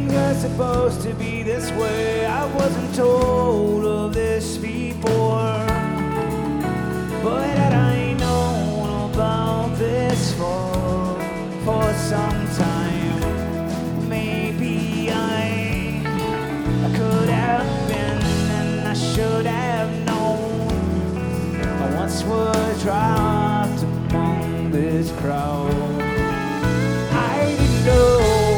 was supposed to be this way. I wasn't told of this before, but had I known about this for some time, maybe I could have been, and I should have known. I once was dropped among this crowd.